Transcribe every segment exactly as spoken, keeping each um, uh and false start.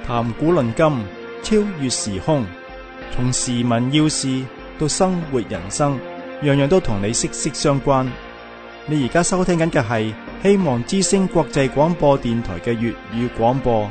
談古論今，超越時空，從時聞要事到生活人生，樣樣都同你息息相關。你而家收聽緊嘅係希望之聲國際廣播電台嘅粵語廣播。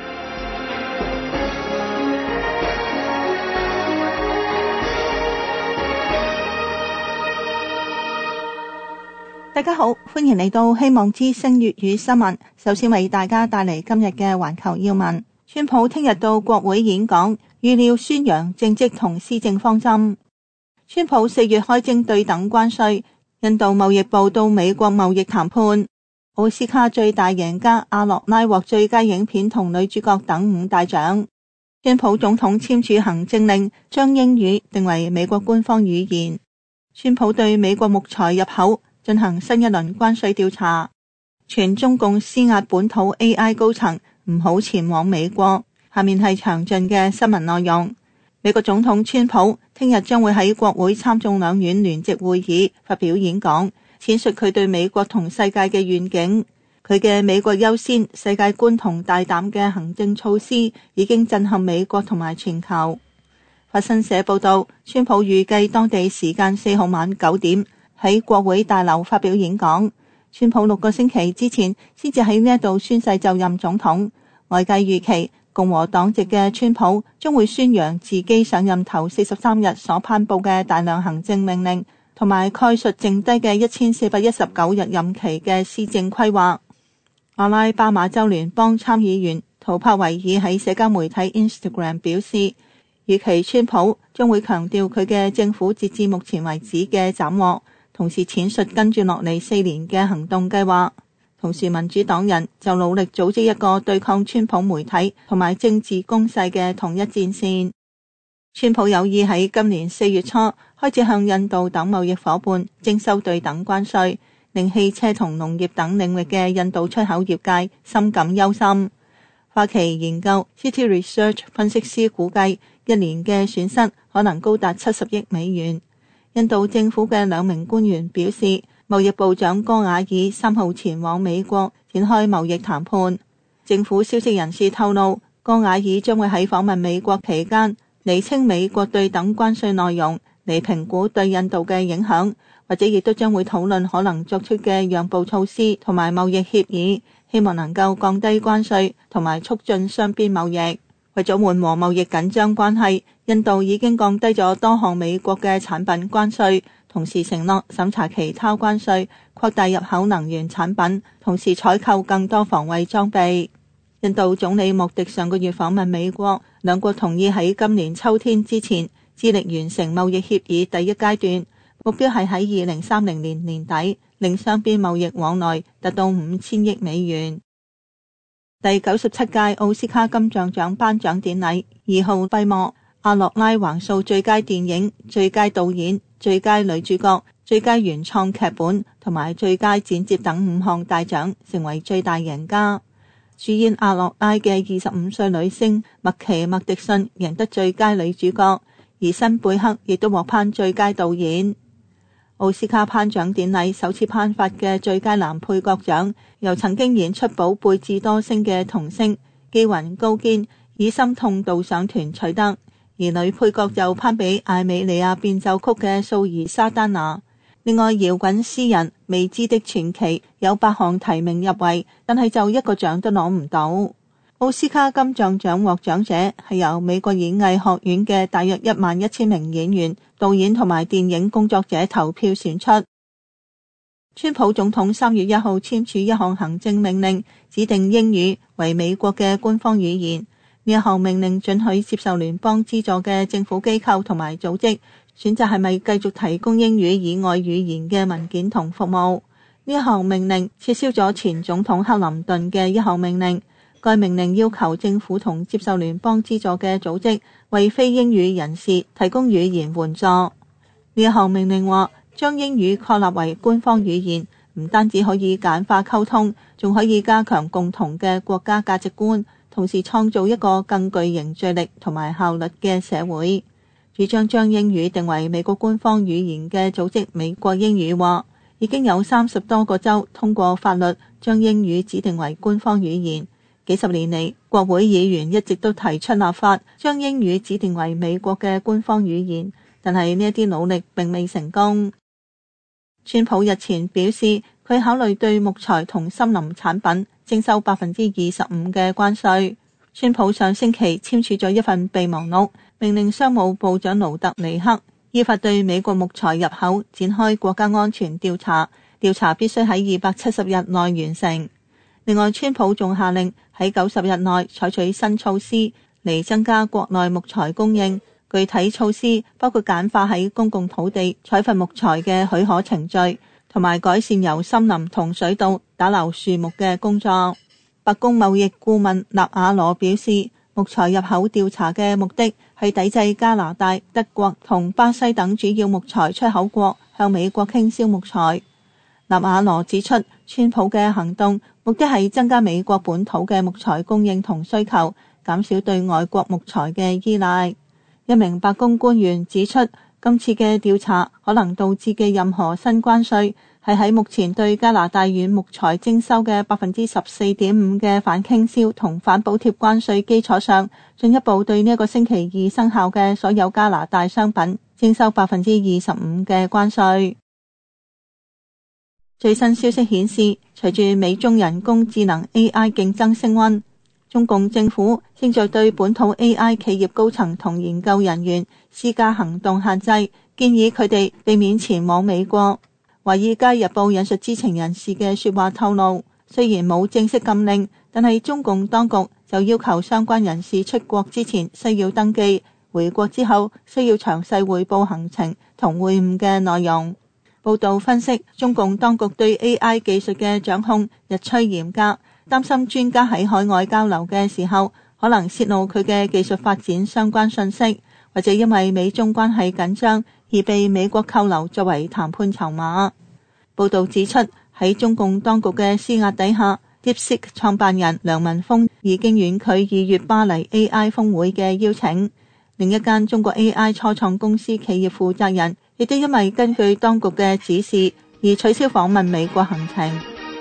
大家好，歡迎嚟到希望之聲粵語新聞。首先為大家帶嚟今日嘅環球要聞。川普聽日到國會演講，預料宣揚政績同施政方針。川普四月開徵對等關稅，印度貿易部到美國貿易談判。奧斯卡最大贏家阿諾拉獲最佳影片同女主角等五大獎。川普總統簽署行政令，將英語定為美國官方語言。川普對美國木材入口進行新一輪關稅調查，全中共施壓本土 A I 高層唔好前往美國。下面係詳盡嘅新聞內容。美國總統川普聽日將會喺國會參眾兩院聯席會議發表演講，闡述佢對美國同世界嘅願景。佢嘅美國優先世界觀同大膽嘅行政措施已經震撼美國同埋全球。法新社報道，川普預計當地時間四號晚九點喺國會大樓發表演講。川普六個星期之前先至喺呢一度宣誓就任總統，外界預期共和黨籍嘅川普將會宣揚自己上任頭四十三日所頒布嘅大量行政命令，同埋概述剩低嘅一千四百一十九日任期嘅施政規劃。阿拉巴馬州聯邦參議員圖帕維爾喺社交媒體 Instagram 表示，預期川普將會強調佢嘅政府截至目前為止嘅斬獲，同時闡述跟住落嚟四年嘅行動計劃。同時民主黨人就努力組織一個對抗川普媒體同埋政治攻勢嘅統一戰線。川普有意喺今年四月初開始向印度等貿易夥伴徵收對等關稅，令汽車同農業等領域嘅印度出口業界深感憂心。花旗研究 City Research 分析師估計，一年嘅損失可能高達七十億美元。印度政府嘅兩名官員表示，貿易部長戈瓦爾三號前往美國展開貿易談判。政府消息人士透露，戈瓦爾將會喺訪問美國期間釐清美國對等關稅內容，嚟評估對印度嘅影響，或者亦都將會討論可能作出嘅讓步措施同埋貿易協議，希望能夠降低關稅同埋促進雙邊貿易。為咗緩和貿易緊張關係，印度已經降低咗多項美國嘅產品關稅，同時承諾審查其他關稅，擴大入口能源產品，同時採購更多防衛裝備。印度總理莫迪上個月訪問美國，兩國同意喺今年秋天之前致力完成貿易協議第一階段，目標係喺二零三零年年底令雙邊貿易往來達到五千億美元。第九十七屆奧斯卡金像獎頒獎典禮二號閉幕，阿諾拉橫掃最佳電影、最佳導演、最佳女主角、最佳原創劇本同埋最佳剪接等五項大獎，成為最大贏家。主演阿諾拉嘅二十五歲女星麥琪麥迪遜贏得最佳女主角，而辛貝克亦都獲頒最佳導演。奧斯卡頒獎典禮首次頒發嘅最佳男配角獎，由曾經演出寶貝智多星嘅童星基雲高堅以心痛導賞團取得，而女配角就頒俾艾美利亞變奏曲嘅素兒沙丹娜。另外，搖滾詩人未知的傳奇有八項提名入圍，但係就一個獎都攞唔到。奧斯卡金像獎獲獎者係由美國演藝學院嘅大約一萬一千名演員、導演同埋電影工作者投票選出。川普總統三月一號簽署一項行政命令，指定英語為美國嘅官方語言。呢一項命令准許接受聯邦資助嘅政府機構同埋組織選擇係咪繼續提供英語以外語言嘅文件同服務。呢一項命令撤銷咗前總統克林頓嘅一項命令。該命令要求政府同接受聯邦資助嘅組織為非英語人士提供語言援助。呢一項命令話，將英語確立為官方語言，唔單止可以簡化溝通，仲可以加強共同嘅國家價值觀，同時創造一個更具凝聚力同埋效率嘅社會。主張將英語定為美國官方語言嘅組織美國英語話，已經有三十多個州通過法律將英語指定為官方語言。幾十年嚟， 國會議員一直都提出立法，將英語指定為美國嘅官方語言，但係呢一啲努力並未成功。川普日前表示，佢考慮對木材同森林產品徵收百分之二十五嘅關稅。川普上星期簽署咗一份備忘錄，命令商務部長盧特尼克依法對美國木材入口展開國家安全調查，調查必須喺二百七十日內完成。另外，川普仲下令喺九十日內採取新措施嚟增加國內木材供應。具體措施包括簡化喺公共土地採伐木材嘅許可程序，同埋改善由森林同水稻打撈樹木嘅工作。白宮貿易顧問納瓦羅表示，木材入口調查嘅目的係抵制加拿大、德國同巴西等主要木材出口國向美國傾銷木材。納瓦羅指出，川普嘅行動目的係增加美國本土嘅木材供應同需求，減少對外國木材嘅依賴。一名白宮官員指出，今次嘅調查可能導致嘅任何新關稅係喺目前對加拿大軟木材徵收嘅百分之十四點五嘅反傾銷同反補貼關稅基礎上，進一步對呢一個星期二生效嘅所有加拿大商品徵收百分之二十五嘅關稅。最新消息顯示，隨住美中人工智能 A I 競爭升溫，中共政府正在對本土 A I 企業高層同研究人員施加行動限制，建議佢哋避免前往美國。華爾街日報引述知情人士嘅說話透露，雖然冇正式禁令，但係中共當局就要求相關人士出國之前需要登記，回國之後需要詳細匯報行程同會晤嘅內容。報道分析，中共當局對 A I 技術嘅掌控日趨嚴格，擔心專家喺海外交流嘅時候可能泄露佢嘅技術發展相關信息，或者因為美中關係緊張而被美國扣留作為談判籌碼。報道指出，喺中共當局嘅施壓底下， DeepSeek 創辦人梁文峰已經婉拒二月巴黎 A I 峰會嘅邀請。另一間中國 A I 初創公司企業負責人亦都因為根據當局嘅指示而取消訪問美國行程。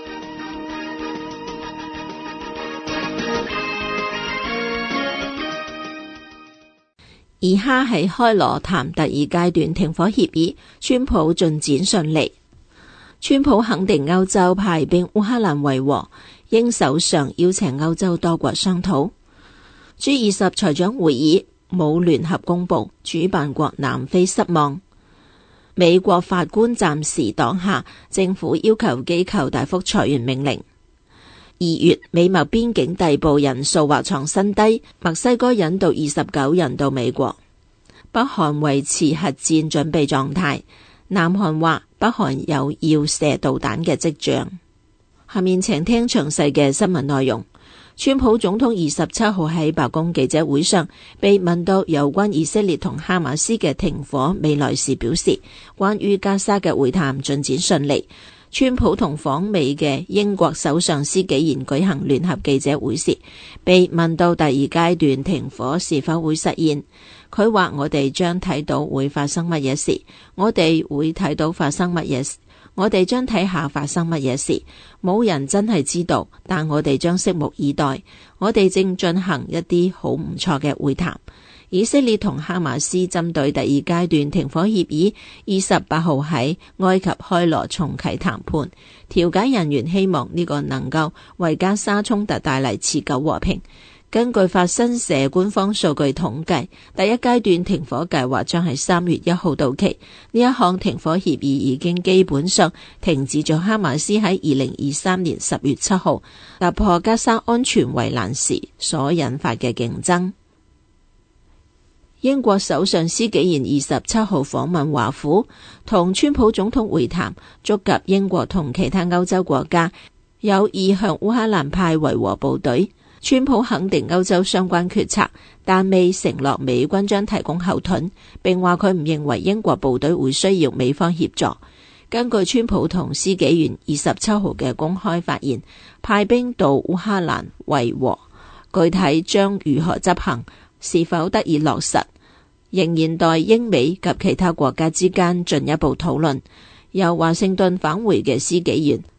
以哈喺開羅談第二階段停火協議，川普進展順利。川普肯定歐洲派兵烏克蘭維和，英首相邀請歐洲多國商討。G 二十財長會議冇聯合公佈，主辦國南非失望。美國法官暫時擋下政府要求機構大幅裁員命令。二月美墨邊境逮捕人數或創新低，墨西哥引渡二十九人到美國。北韓維持核戰準備狀態，南韓話北韓有要射導彈嘅跡象。下面請聽詳細嘅新聞內容。川普總統二十七號喺白宮記者會上被問到有關以色列同哈馬斯嘅停火未來時，表示關於加沙嘅會談進展順利。川普同訪美嘅英國首相施紀賢舉行聯合記者會時，被問到第二階段停火是否會實現，佢話我哋將睇到會發生乜嘢事，我哋會睇到發生乜嘢事。我哋將睇下發生乜嘢事，冇人真係知道，但我哋將拭目以待。我哋正進行一啲好唔錯嘅會談。以色列同哈馬斯針對第二階段停火協議，二十八號喺埃及開羅重啟談判。調解人員希望呢個能夠為加沙衝突帶嚟持久和平。根據法新社官方數據統計，第一階段停火計劃將喺三月一號到期。呢一項停火協議已經基本上停止咗哈馬斯喺二零二三年十月七號突破加沙安全圍欄時所引發嘅競爭。英國首相施紀賢二十七號訪問華府，同川普總統會談，觸及英國同其他歐洲國家有意向烏克蘭派維和部隊。川普肯定歐洲相關決策，但未承諾美軍將提供後盾，並話佢唔認為英國部隊會需要美方協助。根據川普同施紀賢二十七號嘅公開發言，派兵到烏克蘭維和，具體將如何執行，是否得以落實，仍然待英美及其他國家之間進一步討論。由華盛頓返回嘅施紀賢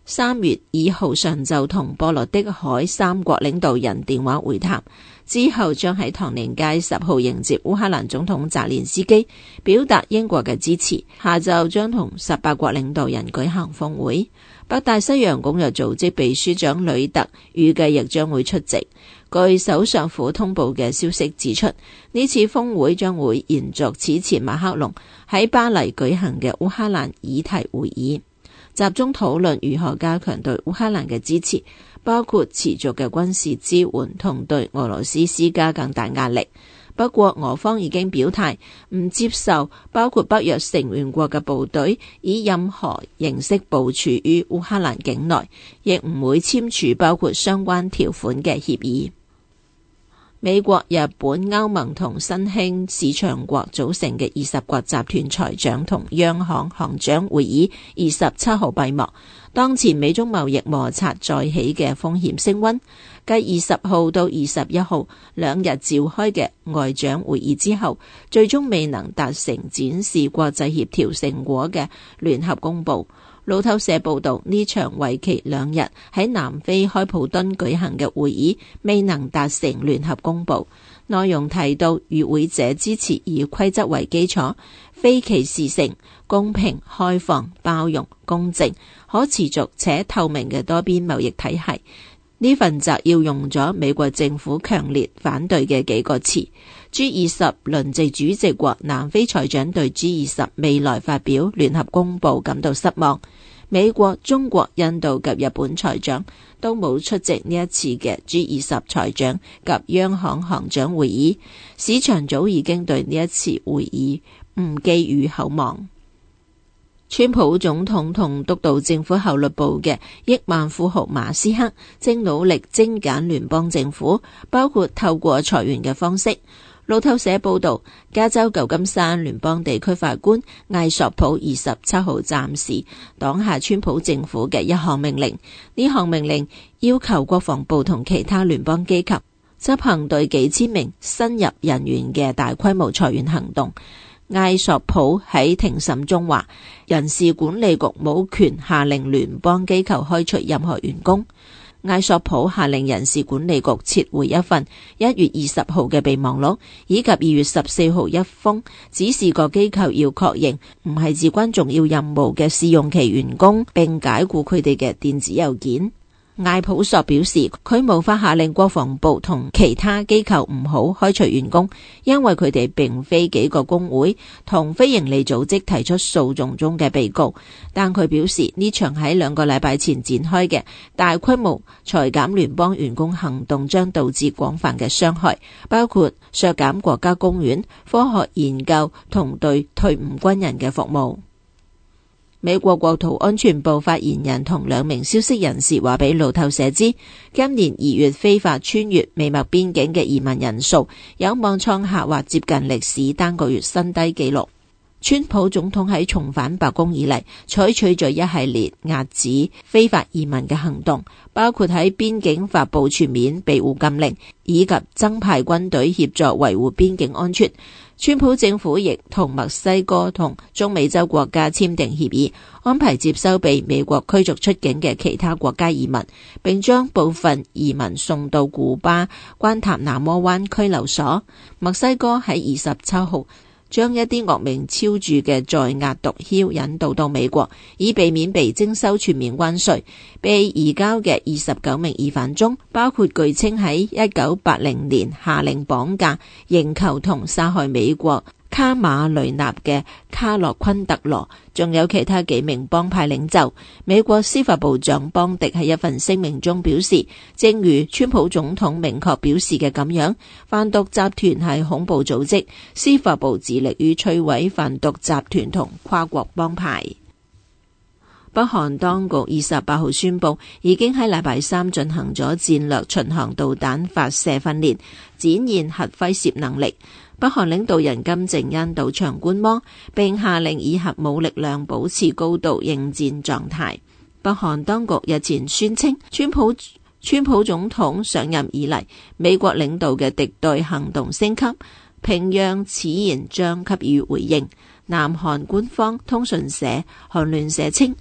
三月二號上晝同波羅的海三國領導人電話會談，之後將喺唐寧街十號迎接烏克蘭總統澤連斯基，表達英國嘅支持。下晝將同十八國領導人舉行峰會。北大西洋公約組織秘書長呂特預計亦將會出席。據首相府通報嘅消息指出，呢次峰會將會延續此前馬克龍喺巴黎舉行嘅烏克蘭議題會議，集中討論如何加強對烏克蘭嘅支持，包括持續嘅軍事支援同對俄羅斯施加更大壓力。不過俄方已經表態唔接受包括北約成員國嘅部隊以任何形式部署於烏克蘭境內，亦唔會簽署包括相關條款嘅協議。美國、日本、歐盟同新興市場國組成嘅二十國集團財長同央行行長會議二十七號閉幕。當前美中貿易摩擦再起嘅風險升溫，繼二十號到二十一號兩日召開嘅外長會議之後，最終未能達成展示國際協調成果嘅聯合公報。路透社報道，呢場為期兩日喺南非開普敦舉行嘅會議未能達成聯合公報，內容提到與會者支持以規則為基礎、非歧視性、公平、開放、包容、公正、可持續且透明嘅多邊貿易體系。呢份摘要用咗美國政府強烈反對嘅幾個詞。G 二十輪值主席國南非財長對 G 二十未來發表聯合公報感到失望。美國、中國、印度及日本財長都冇出席呢一次嘅 G 二十財長及央行行長會議。市場早已經對呢一次會議唔寄予厚望。川普總統同督導政府效率部嘅億萬富豪馬斯克正努力精簡聯邦政府，包括透過裁員嘅方式。路透社報道，加州舊金山聯邦地區法官艾索普二十七號暫時擋下川普政府嘅一項命令。呢項命令要求國防部同其他聯邦機構執行對幾千名新入人員嘅大規模裁員行動。艾索普喺庭審中話，人事管理局冇權下令聯邦機構開除任何員工。艾索普下令人事管理局撤回一份一月二十號嘅備忘錄，以及二月十四號一封指示各機構要確認唔係至關重要任務嘅試用期員工，並解僱佢哋嘅電子郵件。艾普索表示，佢無法下令國防部同其他機構唔好開除員工，因為佢哋並非幾個工會同非營利組織提出訴訟中嘅被告。但佢表示，呢場喺兩個禮拜前展開嘅大規模裁減聯邦員工行動將導致廣泛嘅傷害，包括削減國家公園、科學研究同對退伍軍人嘅服務。美國國土安全部發言人同兩名消息人士話俾路透社知，今年二月非法穿越美墨邊境嘅移民人數有望創下或接近歷史單個月新低紀錄。川普總統喺重返白宮以嚟，採取咗一系列遏止非法移民嘅行動，包括喺邊境發佈全面庇護禁令，以及增派軍隊協助維護邊境安全。川普政府亦同墨西哥同中美洲國家簽訂協議，安排接收被美國驅逐出境嘅其他國家移民，並將部分移民送到古巴關塔那摩灣拘留所。墨西哥喺二十七號將一啲惡名昭著嘅在押毒梟引渡到美國，以避免被徵收全面關稅。被移交嘅二十九名疑犯中，包括據稱喺一九八零年下令綁架、刑求同殺害美國卡馬雷納嘅卡洛昆特羅，仲有其他幾名幫派領袖。美國司法部長邦迪喺一份聲明中表示，正如川普總統明確表示嘅咁樣，販毒集團係恐怖組織，司法部致力於摧毀販毒集團同跨國幫派。北韓當局二十八號宣布，已經喺禮拜三進行咗戰略巡航導彈發射訓練，展現核揮攝能力。北韓領導人金正恩到場觀摩，並下令以核武力量保持高度應戰狀態。北韓當局日前宣稱，川普川普總統上任以嚟，美國領導嘅敵對行動升級，平壤此言將給予回應。南韓官方通訊社韓聯社稱，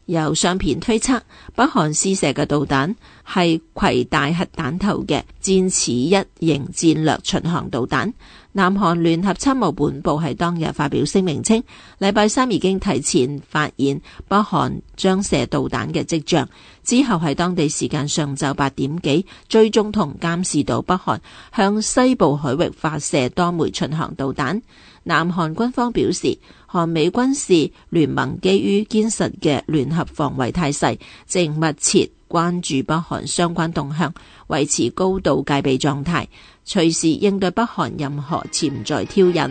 有相片推測，北韓試射嘅導彈係攜帶核彈頭嘅箭矢一型戰略巡航導彈。南韓聯合參謀本部喺當日發表聲明稱，禮拜三已經提前發現北韓將射導彈嘅跡象，之後喺當地時間上晝八點幾追蹤同監視到北韓向西部海域發射多枚巡航導彈。南韓軍方表示，韓美軍事聯盟基於堅實嘅聯合防衛態勢，正密切關注北韓相關動向，維持高度戒備狀態，隨時應對北韓任何潛在挑釁。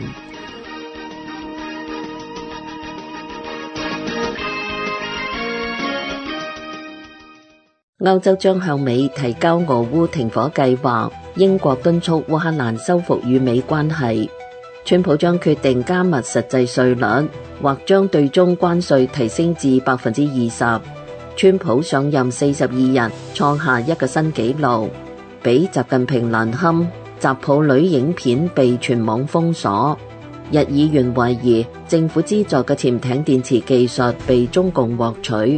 歐洲將向美提交俄烏停火計劃，英國敦促烏克蘭修復與美關係。川普將決定加密實際稅率，或將對中關稅提升至百分之二十。川普上任四十二日，創下一個新紀錄，比習近平難堪。習抱女影片被全網封鎖。日議員懷疑政府資助嘅潛艇電池技術被中共獲取。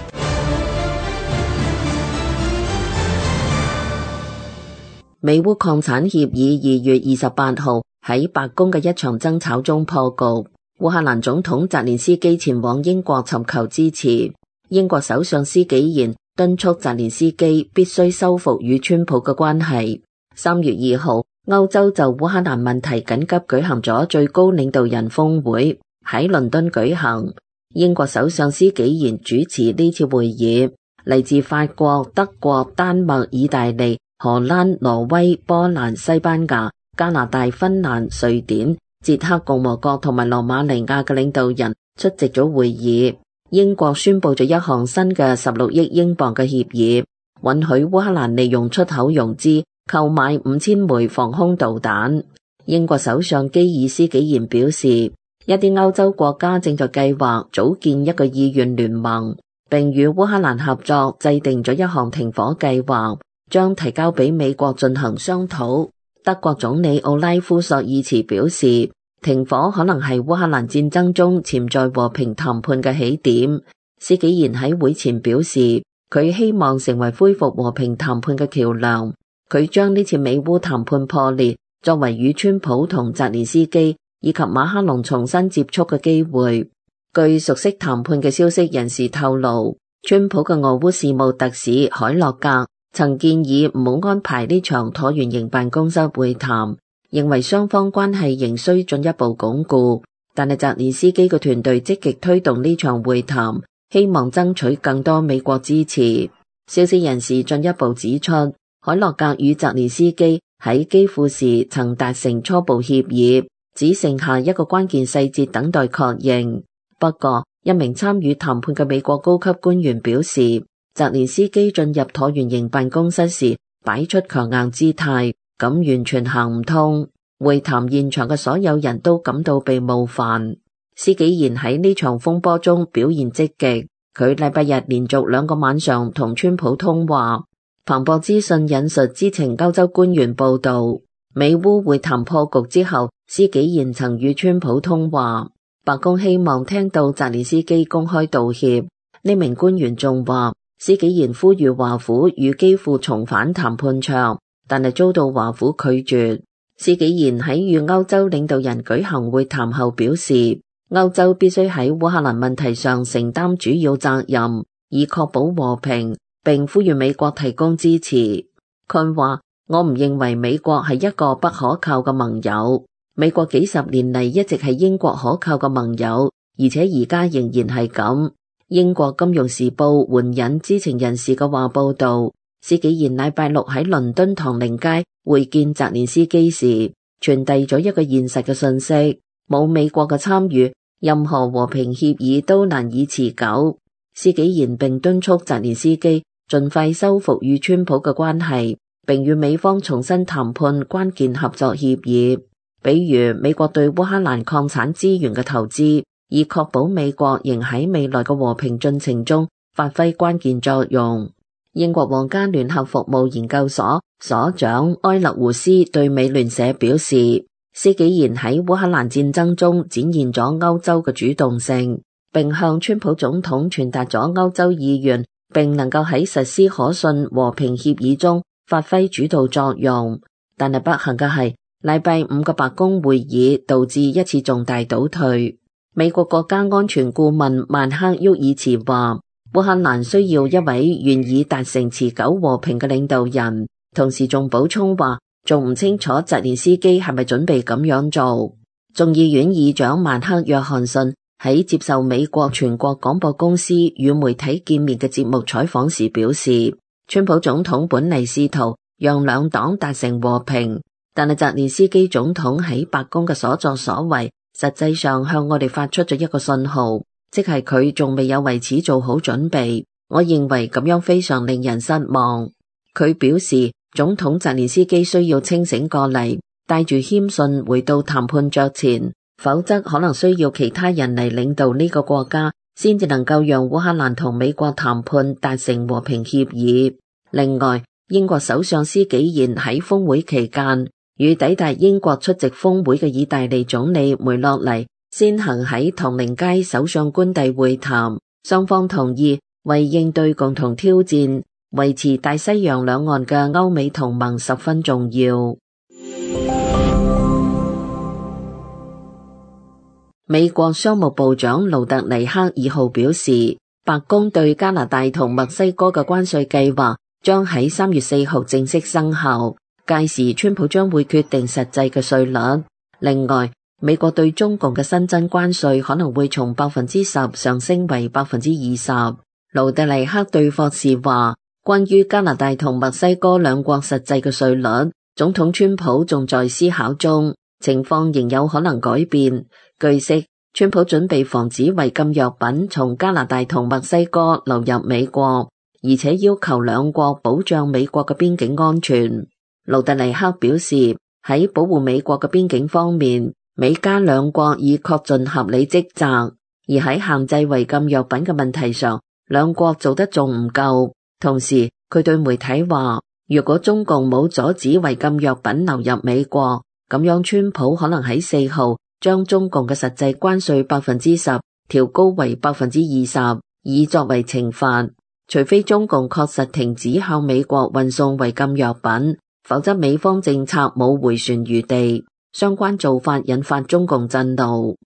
美烏礦產協議二月二十八號喺白宮嘅一場爭吵中破局。烏克蘭總統澤連斯基前往英國尋求支持。英國首相施紀賢敦促澤連斯基必須修復與川普嘅關係。三月二號，歐洲就烏克蘭問題緊急舉行咗最高領導人峰會，喺倫敦舉行。英國首相施紀賢主持呢次會議，嚟自法國、德國、丹麥、意大利、荷蘭、挪威、波蘭、西班牙、加拿大、芬蘭、瑞典、捷克共和國同埋羅馬尼亞嘅領導人出席咗會議。英國宣布咗一項新嘅十六億英鎊嘅協議，允許烏克蘭利用出口融資購買五千枚防空導彈。英國首相基爾斯紀賢表示，一啲歐洲國家正在計劃組建一個意願聯盟，並與烏克蘭合作制定咗一項停火計劃，將提交俾美國進行商討。德國總理奧拉夫索爾茨表示，停火可能係烏克蘭戰爭中潛在和平談判嘅起點。施紀賢喺會前表示，佢希望成為恢復和平談判嘅橋樑。佢將呢次美烏談判破裂作為與川普同澤連斯基以及馬克龍重新接觸嘅機會。據熟悉談判嘅消息人士透露，川普嘅俄烏事務特使海洛格曾建議唔好安排呢場橢圓形辦公室會談，認為雙方關係仍需進一步鞏固。但係澤連斯基嘅團隊積極推動呢場會談，希望爭取更多美國支持。消息人士進一步指出，海洛格與澤連斯基喺基輔時曾達成初步協議，只剩下一個關鍵細節等待確認。不過，一名參與談判嘅美國高級官員表示，澤連斯基進入橢圓形辦公室時擺出強硬姿態，咁完全行唔通。會談現場嘅所有人都感到被冒犯。施紀賢喺呢場風波中表現積極，佢禮拜日連續兩個晚上同川普通話。彭博資訊引述知情歐洲官員報道，美烏會談破局之後，施紀賢曾與川普通話。白宮希望聽到澤連斯基公開道歉。呢名官員仲話，施紀賢呼籲華府與基輔重返談判桌，但係遭到華府拒絕。施紀賢喺與歐洲領導人舉行會談後表示，歐洲必須喺烏克蘭問題上承擔主要責任，以確保和平，並呼籲美國提供支持。佢話，我唔認為美國係一個不可靠嘅盟友。美國幾十年嚟一直係英國可靠嘅盟友，而且而家仍然係咁。英國金融時報援引知情人士嘅話報道，施紀賢禮拜六喺倫敦唐寧街會見澤連斯基時，傳遞咗一個現實嘅信息：冇美國嘅參與，任何和平協議都難以持久。施紀賢並敦促澤連斯基盡快修復與川普嘅關係，並與美方重新談判關鍵合作協議，比如美國對烏克蘭礦產資源嘅投資，以確保美國仍喺未來嘅和平進程中發揮關鍵作用。英國皇家聯合服務研究所所長埃勒胡斯對美聯社表示，施紀賢喺烏克蘭戰爭中展現咗歐洲嘅主動性， 並向川普總統傳達咗歐洲意願，並能夠喺實施可信和平協議中發揮主導作用。但係不幸嘅係，禮拜五嘅白宮會議導致一次重大倒退。美國國家安全顧問曼克沃爾茨話，烏克蘭需要一位願意達成持久和平嘅領導人，同時仲補充話，仲唔清楚澤連斯基係咪準備咁樣做。眾議院議長曼克約翰遜喺接受美國全國廣播公司與媒體見面嘅節目採訪時表示，川普總統本嚟試圖讓兩黨達成和平，但係澤連斯基總統喺白宮嘅所作所為，實際上向我哋發出咗一個信號，即係佢仲未有為此做好準備。我認為咁樣非常令人失望。佢表示，總統澤連斯基需要清醒過嚟，帶住謙遜回到談判桌前，否則可能需要其他人嚟領導呢個國家，先至能夠讓烏克蘭同美國談判達成和平協議。另外，英國首相施紀賢喺峰會期間與抵達英國出席峰會嘅意大利總理梅洛尼先行喺唐寧街首相官邸會談，雙方同意為應對共同挑戰，維持大西洋兩岸嘅歐美同盟十分重要。美國商務部長盧特尼克二號表示，白宮對加拿大同墨西哥嘅關稅計劃將喺三月四號正式生效，屆時川普將會決定實際嘅稅率。另外，美國對中共嘅新增關稅可能會從百分之十上升為百分之二十。盧特尼克對霍士話，關於加拿大同墨西哥兩國實際嘅稅率，總統川普仲在思考中，情況仍有可能改變。據悉，川普準備防止違禁藥品從加拿大同墨西哥流入美國，而且要求兩國保障美國嘅邊境安全。盧特尼克表示，喺保護美國嘅邊境方面，美加兩國已恪盡合理職責，而喺限制違禁藥品嘅問題上，兩國做得仲唔夠。同時，佢對媒體話，如果中共冇阻止違禁藥品流入美國，咁樣川普可能喺四號將中共嘅實際關稅百分之十調高為百分之二十，以作為懲罰。除非中共確實停止向美國運送違禁藥品，否則美方政策冇回旋餘地。相關做法引發中共震怒。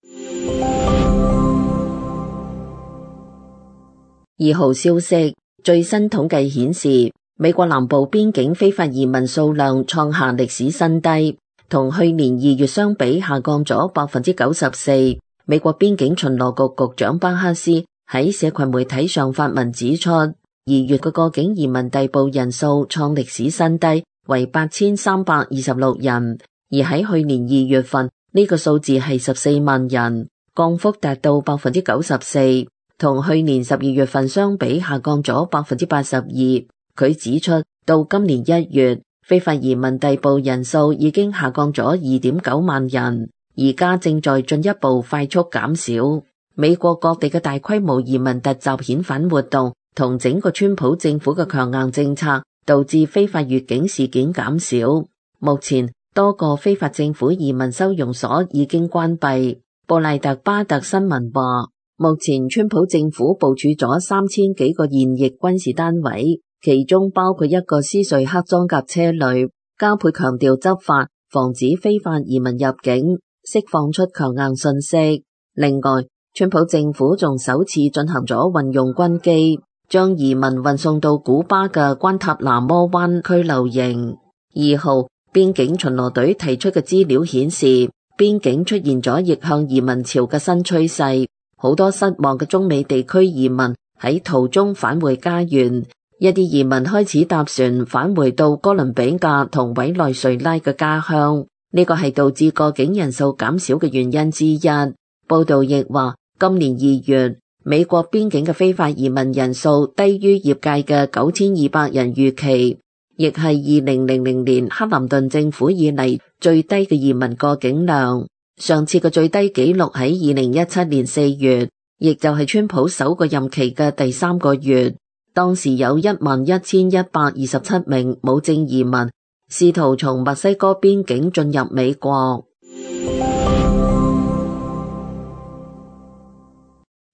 二號消息，最新統計顯示，美國南部邊境非法移民數量創下歷史新低，同去年二月相比下降咗百分之九十四。美國邊境巡邏局局長巴克斯喺社群媒體上發文指出，二月嘅過境移民逮捕人數創歷史新低，為八千三百二十六人，而喺去年二月份呢個數字係十四萬人，降幅達到百分之九十四，同去年十二月份相比下降咗百分之八十二。佢指出，到今年一月，非法移民逮捕人數已經下降咗二點九萬人，而家正在進一步快速減少。美國各地嘅大規模移民突襲遣返活動同整個川普政府嘅強硬政策，導致非法越境事件減少。目前多個非法政府移民收容所已經關閉。布賴特巴特新聞話，目前川普政府部署咗三千幾個現役軍事單位，其中包括一個斯瑞克裝甲車旅，加倍強調執法，防止非法移民入境，釋放出強硬訊息。另外，川普政府仲首次進行咗運用軍機，將移民運送到古巴嘅關塔那摩灣拘留營。二號，邊境巡邏隊提出嘅資料顯示，邊境出現咗逆向移民潮嘅新趨勢，好多失望嘅中美地區移民喺途中返回家園，一啲移民開始搭船返回到哥倫比亞同委內瑞拉嘅家鄉，呢個係導致過境人數減少嘅原因之一。報道亦話，今年二月，美國邊境嘅非法移民人數低於業界嘅九千二百人預期，亦係二零零零年克林頓政府以嚟最低嘅移民過境量。上次嘅最低紀錄喺二零一七年四月，亦就係川普首個任期嘅第三個月，當時有一萬一千一百二十七名無證移民試圖從墨西哥邊境進入美國。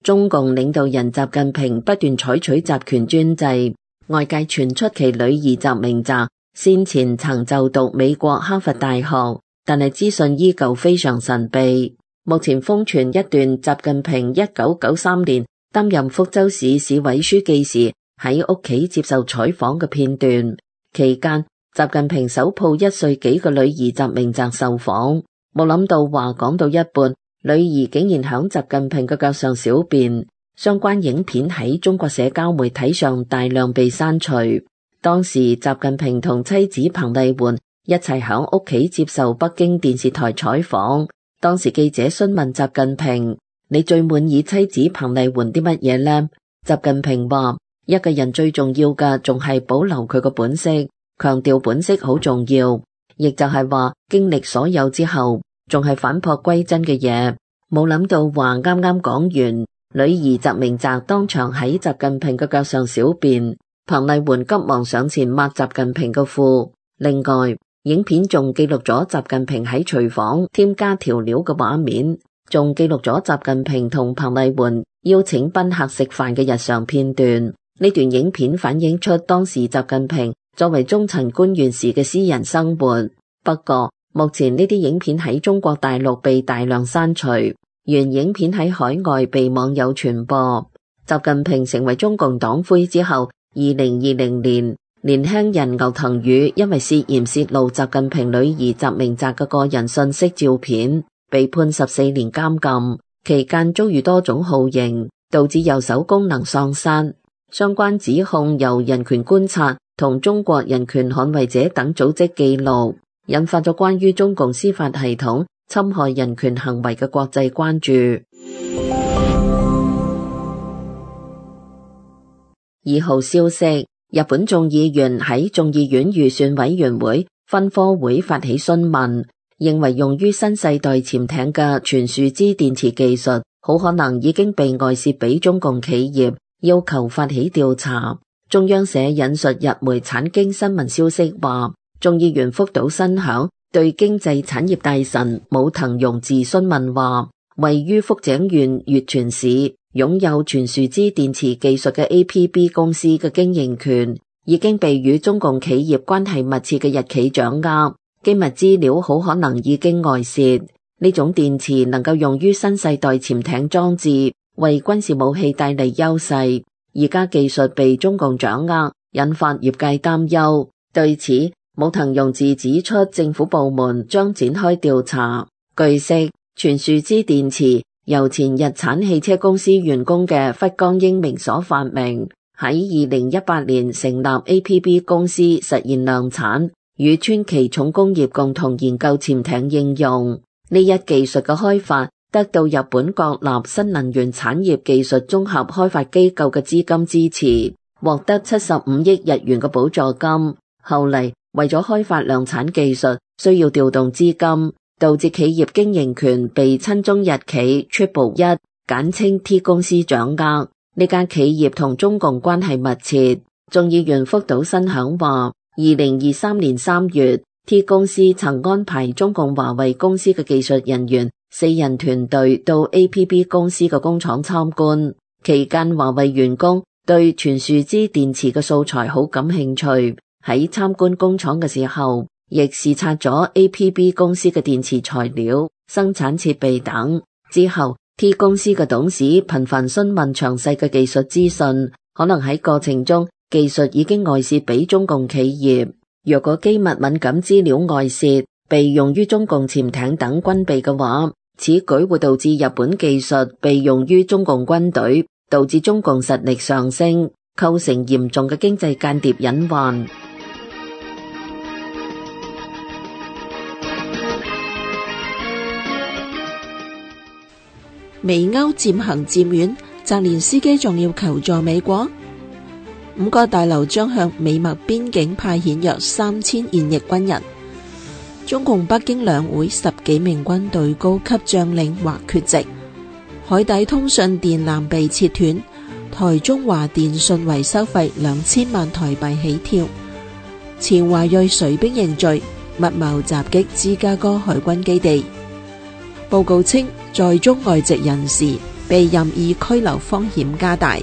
中共領導人習近平不斷採取集權專制，外界傳出其女兒習明澤先前曾就讀美國哈佛大學，但係資訊依舊非常神秘。目前瘋傳一段習近平一九九三年擔任福州市市委書記時喺屋企接受採訪嘅片段，期間習近平手抱一歲幾嘅女兒習明澤受訪，冇諗到話講到一半，女兒竟然響習近平嘅腳上小便，相關影片喺中國社交媒體上大量被刪除。當時習近平同妻子彭麗媛一齊響屋企接受北京電視台採訪，當時記者詢問習近平：你最滿意妻子彭麗媛啲乜嘢呢？習近平話：一個人最重要嘅仲係保留佢個本色，強調本色好重要，亦就係話經歷所有之後，仲係返璞歸真嘅嘢。冇諗到話啱啱講完，女兒習明澤當場喺習近平嘅腳上小便，彭麗媛急忙上前抹習近平嘅褲。另外，影片仲記錄咗習近平喺廚房添加調料嘅畫面，仲記錄咗習近平同彭麗媛邀請賓客食飯嘅日常片段。呢段影片反映出當時習近平作為中層官員時嘅私人生活。不過，目前呢啲影片喺中國大陸被大量刪除，原影片喺海外被網友傳播。習近平成為中共黨魁之後，二零二零年，年輕人牛騰宇因為涉嫌洩露習近平女兒習明澤嘅個人信息照片，被判十四年監禁，期間遭遇多種酷刑，導致右手功能喪失。相關指控由人權觀察同中國人權捍衛者等組織記錄，引發咗關於中共司法系統侵害人權行為嘅國際關注。二號消息，日本眾議員喺眾議院預算委員會分科會發起詢問，認為用於新世代潛艇嘅全樹脂電池技術好可能已經被外洩俾中共企業，要求發起調查。中央社引述日媒產經新聞消息話，眾議員福島新響對經濟產業大臣武藤庸治詢問話，位於福井縣越泉市擁有全樹脂電池技術嘅 A P B 公司嘅經營權已經被與中共企業關係密切嘅日企掌握，機密資料好可能已經外洩。呢種電池能夠用於新世代潛艇裝置，為軍事武器帶嚟優勢。而家技術被中共掌握，引發業界擔憂。對此，武藤庸治指出，政府部門將展開調查。據悉，全樹脂電池由前日產汽車公司員工嘅忽江英明所發明，喺二零一八年成立 A P B 公司，實現量產，與川崎重工業共同研究潛艇應用。呢一技術嘅開發得到日本國立新能源產業技術綜合開發機構嘅資金支持，獲得七十五億日元嘅補助金。後嚟為咗開發量產技術，需要調動資金，導致企業經營權被親中日企 Triple 一簡稱 T 公司掌握。呢間企業同中共關係密切。眾議員福島新響話，二零二三年三月 T 公司曾安排中共華為公司嘅技術人員四人團隊到 A P B 公司嘅工廠參觀，期間華為員工對全樹脂電池嘅素材好感興趣，喺參觀工廠嘅時候亦視察咗 A P B 公司嘅電池材料、生產設備等。之後 T 公司嘅董事頻繁詢問詳細嘅技術資訊，可能喺過程中技術已經外洩俾中共企業。若果機密敏感資料外洩，被用於中共潛艇等軍備嘅話，此舉會導致日本技術被用於中共軍隊，導致中共實力上升，構成嚴重嘅經濟間諜隱患。 美歐漸行漸遠，澤連斯基仲要求助美國。五角大樓將向美墨邊境派遣約三千現役軍人。中共北京兩會十幾名軍隊高級將領或缺席，海底通訊電纜被切斷，台中華電信維修費兩千萬台幣起跳，前華裔水兵認罪，密謀襲擊芝加哥海軍基地。報告稱，在中外籍人士被任意拘留風險加大。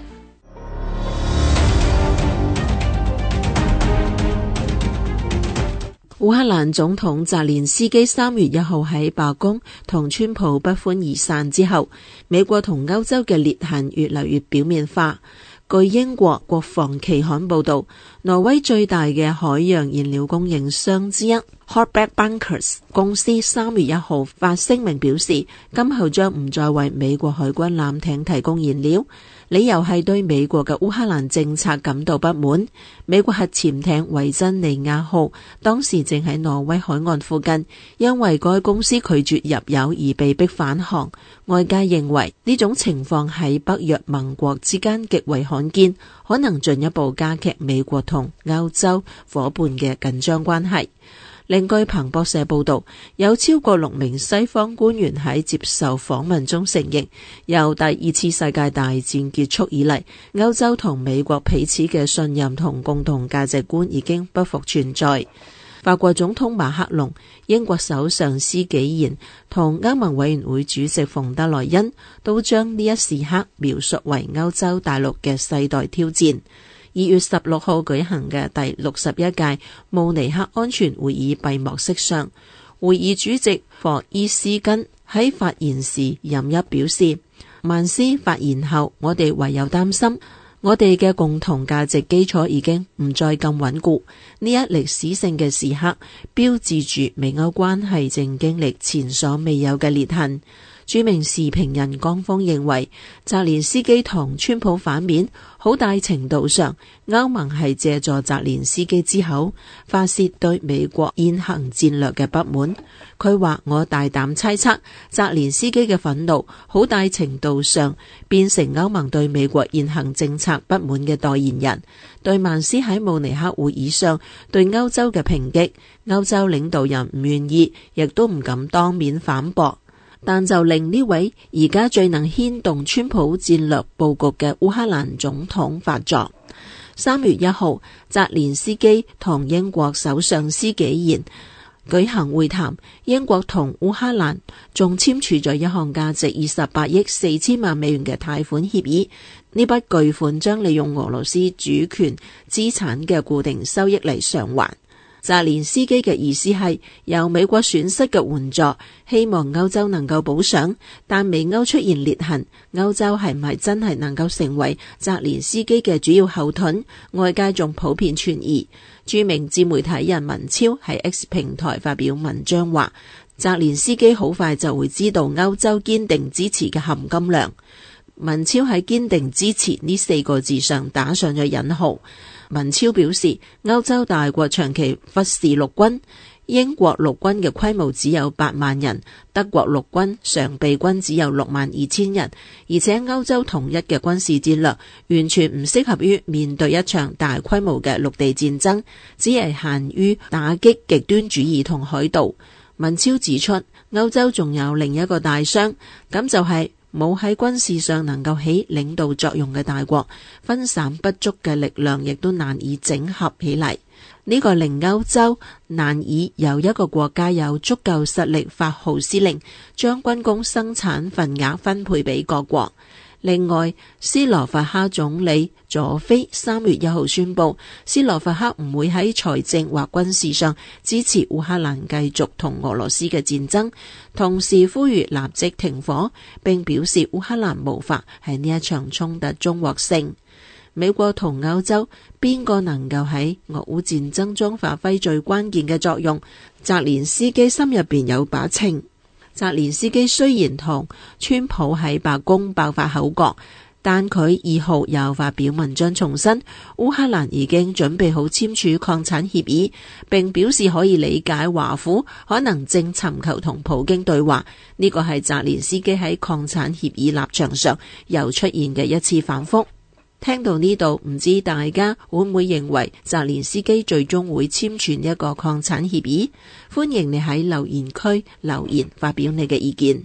烏克蘭總統澤連斯基三月一號喺白宮同川普不歡而散之後，美國同歐洲嘅裂痕越嚟越表面化。據英國國防期刊報道，挪威最大嘅海洋燃料供應商之一 Hortberg Bunkers 公司三月一號發聲明表示，今後將唔再為美國海軍艦艇提供燃料，理由係對美國嘅烏克蘭政策感到不滿。美國核潛艇維珍尼亞號當時正喺挪威海岸附近，因為該公司拒絕入油而被迫返航。外界認為呢種情況喺北約盟國之間極為罕見，可能進一步加劇美國同歐洲夥伴嘅緊張關係。另據彭博社報道，有超過六名西方官員喺接受訪問中承認，由第二次世界大戰結束以嚟，歐洲同美國彼此嘅信任同共同價值觀已經不復存在。法國總統馬克龍、英國首相施紀賢同歐盟委員會主席馮德萊恩都將呢一時刻描述為歐洲大陸嘅世代挑戰。二月十六號舉行嘅第六十一屆慕尼黑安全會議閉幕式上，會議主席霍伊斯根喺發言時任一表示，曼斯發言後，我哋唯有擔心，我哋嘅共同價值基礎已經唔再咁穩固。呢一歷史性嘅時刻，標誌住美歐關係正經歷前所未有嘅裂痕。著名時評人江峰認為，澤連斯基同川普反面，好大程度上歐盟係借助澤連斯基之口發洩對美國現行戰略嘅不滿。佢話，我大膽猜測，澤連斯基嘅憤怒好大程度上變成歐盟對美國現行政策不滿嘅代言人。對曼斯喺慕尼黑會議上對歐洲嘅抨擊，歐洲領導人唔願意，亦都唔敢當面反駁，但就令呢位而家最能牽動川普戰略佈局嘅烏克蘭總統發作。三月一號，澤連斯基同英國首相施紀賢舉行會談，英國同烏克蘭仲簽署咗一項價值二十八億四千萬美元嘅貸款協議。呢筆巨款將利用俄羅斯主權資產嘅固定收益嚟償還。澤連斯基嘅意思係由美國損失嘅援助，希望歐洲能夠補償，但美歐出現裂痕，歐洲係唔係真係能夠成為澤連斯基嘅主要後盾？外界仲普遍存疑。著名自媒體人文超喺 X 平台發表文章話，澤連斯基好快就會知道歐洲堅定支持嘅含金量。文超喺堅定支持呢四個字上打上咗引號。文超表示，歐洲大國長期忽視陸軍，英國陸軍嘅規模只有八萬人，德國陸軍常備軍只有六萬二千人，而且歐洲統一嘅軍事戰略完全唔適合於面對一場大規模嘅陸地戰爭，只係限於打擊極端主義同海盜。文超指出，歐洲仲有另一個大傷，咁就係、是冇喺軍事上能夠起領導作用嘅大國，分散不足嘅力量亦都難以整合起嚟。呢個令歐洲難以由一個國家有足夠實力發號施令，將軍工生產份額分配俾各國。另外，斯洛伐克總理佐菲三月一號宣布，斯洛伐克唔會喺財政或軍事上支持烏克蘭繼續同俄羅斯嘅戰爭，同時呼籲立即停火，並表示烏克蘭無法喺呢一場衝突中獲勝。美國同歐洲邊個能夠喺俄烏戰爭中發揮最關鍵嘅作用？澤連斯基心入邊有把秤。澤連斯基雖然同川普喺白宮爆發口角，但佢二號又發表文章重申，烏克蘭已經準備好簽署擴產協議，並表示可以理解華府可能正尋求同普京對話。呢個係澤連斯基喺擴產協議立場上又出現嘅一次反覆。聽到呢度，唔知大家會唔會認為澤連斯基最終會簽署一個擴產協議？歡迎你喺留言區留言發表你嘅意見。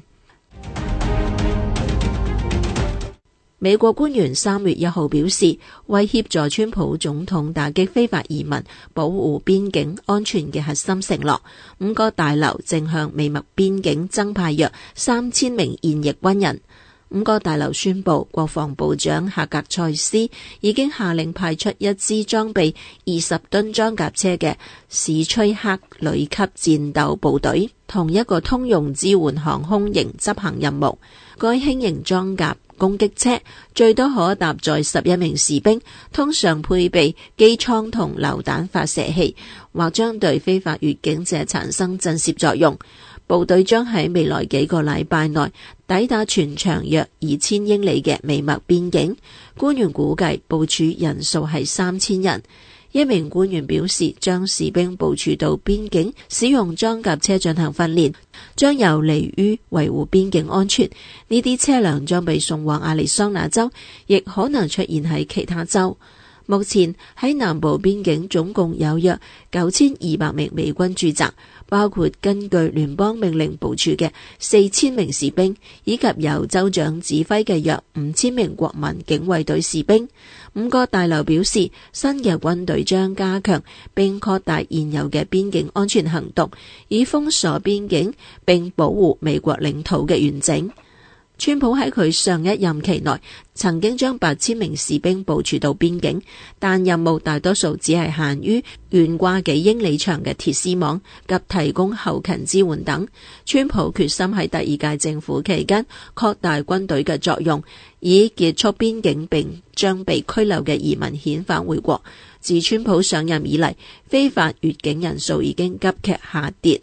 美國官員三月一號表示，為協助川普總統打擊非法移民、保護邊境安全嘅核心承諾，五個大樓正向美墨邊境增派約三千名現役軍人。 五角大樓宣布，國防部長夏格塞斯已經下令派出一支裝備二十噸裝甲車嘅史崔克旅級戰鬥部隊，同一個通用支援航空營執行任務。該輕型裝甲攻擊車最多可搭載十一名士兵，通常配備機艙同榴彈發射器，或將對非法越境者產生震懾作用。部隊將喺未來幾個禮拜內抵達全長約二千英里嘅美墨邊境。官員估計部署人數係三千人。一名官員表示，將士兵部署到邊境，使用裝甲車進行訓練，將有利於維護邊境安全。呢啲車輛將被送往亞利桑那州，亦可能出現喺其他州。目前喺南部邊境總共有約九千二百名美軍駐紮，包括根據聯邦命令部署嘅四千名士兵，以及由州長指揮嘅約五千名國民警衛隊士兵。五角大樓表示，新嘅軍隊將加強並擴大現有嘅邊境安全行動，以封鎖邊境並保護美國領土嘅完整。川普喺佢上一任期內曾經將八千名士兵部署到邊境，但任務大多數只係限於懸掛幾英里長嘅鐵絲網及提供後勤支援等。川普決心喺第二屆政府期間擴大軍隊嘅作用，以結束邊境並將被拘留嘅移民遣返回國。自川普上任以嚟，非法越境人數已經急劇下跌。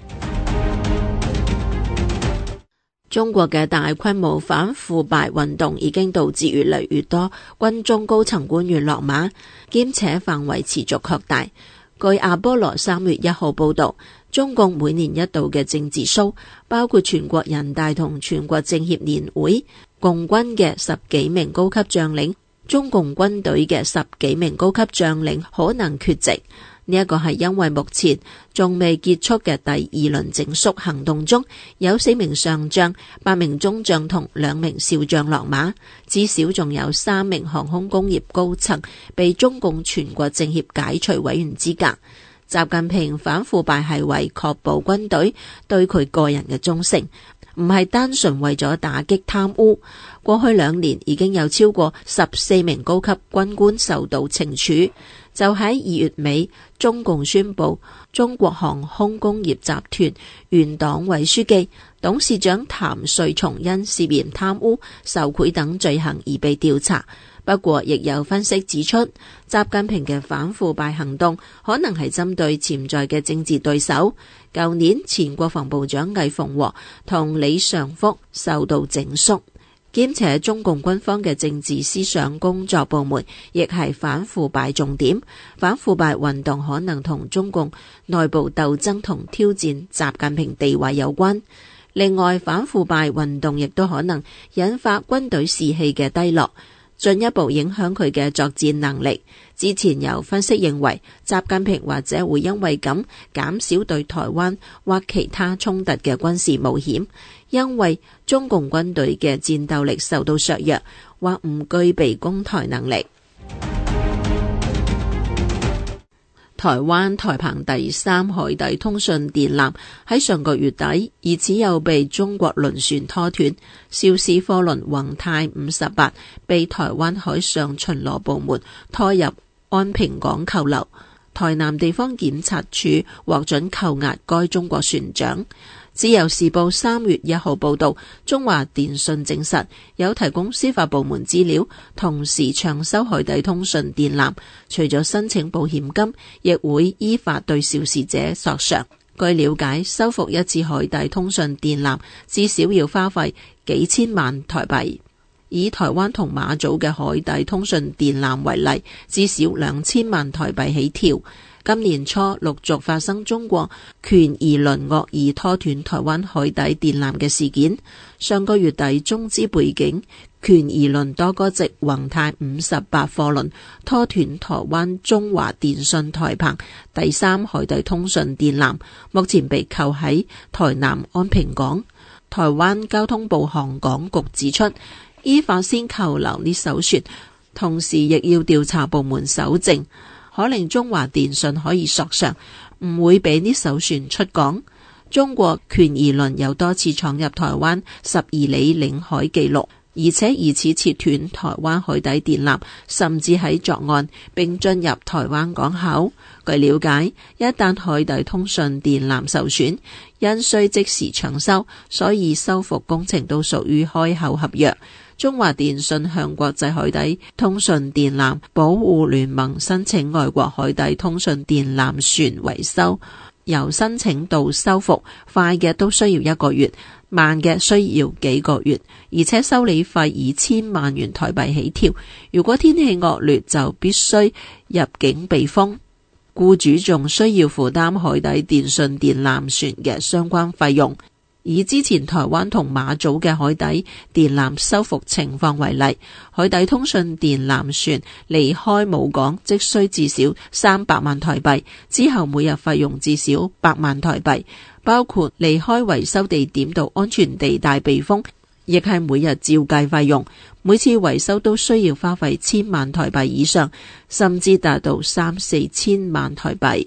中國嘅大規模反腐敗運動已經導致越嚟越多軍中高層官員落馬，兼且範圍持續擴大。據阿波羅三月一號報道，中共每年一度嘅政治騷，包括全國人大同全國政協年會，共軍嘅十幾名高級將領，中共軍隊嘅十幾名高級將領可能缺席。呢一個係因為目前仲未結束嘅第二輪整肅行動中，有四名上將、八名中將同兩名少將落馬，至少仲有三名航空工業高層被中共全國政協解除委員資格。習近平反腐敗係為確保軍隊對佢個人嘅忠誠，唔係單純為咗打擊貪污。過去兩年已經有超過十四名高級軍官受到懲處。就喺二月尾，中共宣布中國航空工業集團原黨委書記、董事長譚瑞松因涉嫌貪污、受賄等罪行而被調查。不過，亦有分析指出，習近平嘅反腐敗行動可能係針對潛在嘅政治對手。舊年前國防部長魏鳳和同李尚福受到整肅。兼且中共軍方嘅政治思想工作部門亦係反腐敗重點，反腐敗運動可能同中共內部鬥爭同挑戰習近平地位有關。另外，反腐敗運動亦都可能引發軍隊士氣嘅低落，進一步影響佢嘅作戰能力。之前有分析認為，習近平或者會因為咁減少對台灣或其他衝突嘅軍事冒險，因為中共軍隊嘅戰鬥力受到削弱，或唔具備攻台能力。台灣台澎第三海底通訊電纜喺上個月底疑似又被中國輪船拖斷，肇事貨輪宏泰五十八被台灣海上巡邏部門拖入安平港扣留，台南地方檢察處獲准扣押該中國船長。自由時報三月一號報道，中華電信證實有提供司法部門資料，同時搶修海底通訊電纜，除咗申請保險金，亦會依法對肇事者索償。據了解，修復一次海底通訊電纜至少要花費幾千萬台幣。以台灣同馬祖嘅海底通訊電纜為例，至少兩千萬台幣起跳。今年初陸續發生中國權宜輪惡意拖斷台灣海底電纜嘅事件。上個月底，中資背景權宜輪多哥籍宏泰五十八貨輪拖斷台灣中華電信台澎第三海底通訊電纜，目前被扣喺台南安平港。台灣交通部航港局指出，依法先扣留呢艘船，同時亦要調查部門搜證，可令中華電信可以索償，唔會俾呢艘船出港。 中國權宜輪有多次闖入台灣十二里領海紀錄，而且疑似切斷台灣海底電纜，甚至喺作案並進入台灣港口。據了解，一旦海底通訊電纜受損，因需即時搶修，所以修復工程都屬於開口合約。中華電信向國際海底通訊電纜保護聯盟申請外國海底通訊電纜船維修，由申請到修復，快嘅都需要一個月，慢嘅需要幾個月，而且修理費以千萬元台幣起跳。如果天氣惡劣，就必須入境避風，僱主仲需要負擔海底電訊電纜船嘅相關費用。以之前台灣同馬祖嘅海底電纜修復情況為例，海底通訊電纜船離開母港即需至少三百萬台幣，之後每日費用至少百萬台幣，包括離開維修地點到安全地帶避風，亦係每日照計費用。每次維修都需要花費千萬台幣以上，甚至達到三四千萬台幣。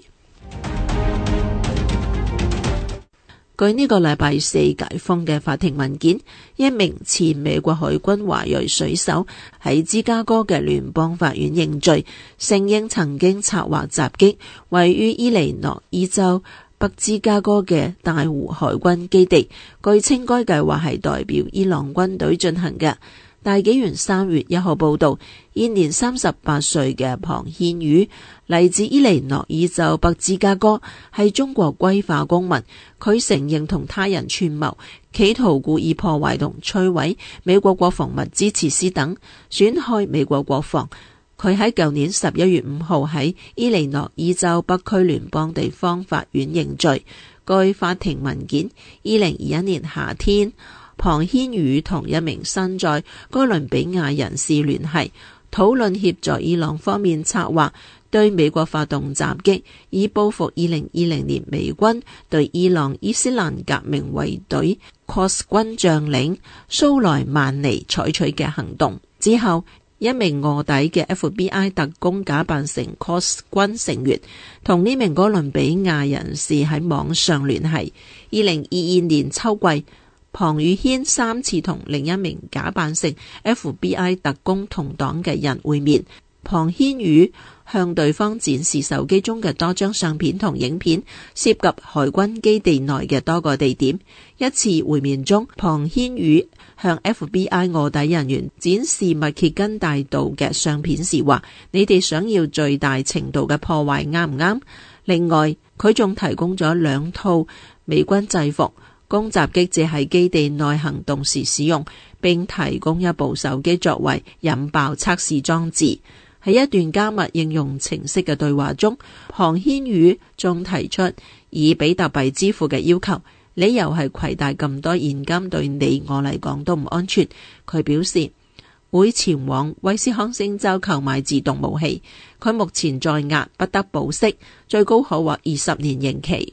據呢個禮拜四解封嘅法庭文件，一名前美國海軍華裔水手喺芝加哥嘅聯邦法院認罪，承認曾經策劃襲擊位於伊利諾伊州北芝加哥嘅大湖海軍基地，據稱該計劃係代表伊朗軍隊進行嘅。大紀元三月一號報道，現年三十八歲嘅龐憲宇嚟自伊利諾伊州北芝加哥，係中國歸化公民。佢承認同他人串謀，企圖故意破壞同摧毀美國國防物資設施等，損害美國國防。佢喺舊年十一月五號喺伊利諾伊州北區聯邦地方法院認罪。據法庭文件，二零二一年夏天，龐憲宇同一名身在哥倫比亞人士聯繫，討論協助伊朗方面策劃對美國發動襲擊，以報復二零二零年美軍對伊朗伊斯蘭革命衛隊 Quds 軍將領蘇萊曼尼採取嘅行動。之後，一名臥底嘅 F B I 特工假扮成 Quds 軍成員，同呢名哥倫比亞人士喺網上聯繫。二零二二年秋季，龐宇軒三次同另一名假扮成 F B I 特工同黨嘅人會面。龐憲宇向對方展示手機中嘅多張相片同影片，涉及海軍基地內嘅多個地點。一次會面中，龐憲宇向 F B I 臥底人員展示密歇根大道嘅相片時話：你哋想要最大程度嘅破壞啱唔啱？另外，佢仲提供咗兩套美軍制服，供襲擊者喺基地內行動時使用，並提供一部手機作為引爆測試裝置。喺一段加密應用程式嘅對話中，龐憲宇仲提出以比特幣支付嘅要求，理由係攜帶咁多現金對你我嚟講都唔安全。佢表示會前往威斯康星州購買自動武器。佢目前在押，不得保釋，最高可獲二十年刑期。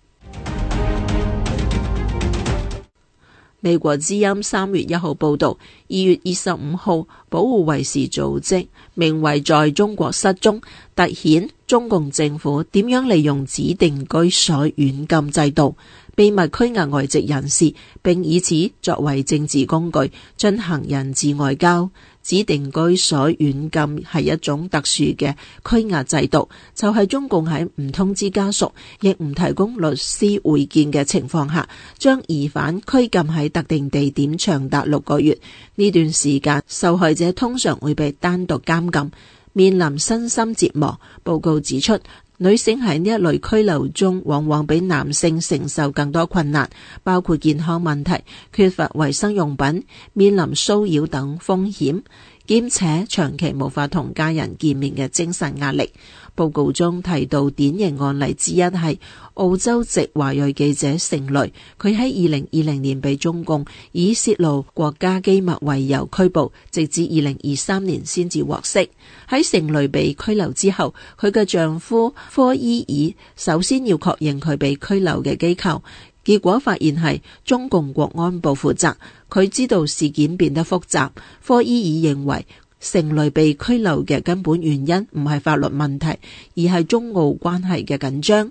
美國之音三月一號報道，二月二十五號，保護衛士組織名為在中國失蹤，凸顯中共政府點樣利用指定居所軟禁制度，秘密拘押外籍人士，並以此作為政治工具進行人質外交。指定居所軟禁係一種特殊嘅拘押制度，就係中共喺唔通知家屬亦唔提供律師會見嘅情況下，將疑犯拘禁喺特定地點長達六個月。呢段時間，受害者通常會被單獨監禁，面臨身心折磨。報告指出，女性喺呢一類拘留中往往比男性承受更多困難，包括健康問題、缺乏衛生用品、面臨騷擾等風險，兼且長期無法同家人見面嘅精神壓力。報告中提到典型案例之一係澳洲籍華裔記者成蕾，佢喺二零二零年被中共以洩露國家機密為由拘捕，直至二零二三年先至獲釋。喺成蕾被拘留之後，佢嘅丈夫科伊爾首先要確認佢被拘留嘅機構，結果發現係中共國安部負責。佢知道事件變得複雜，科伊爾認為成蕾被拘留嘅根本原因唔係法律問題，而係中澳關係嘅緊張。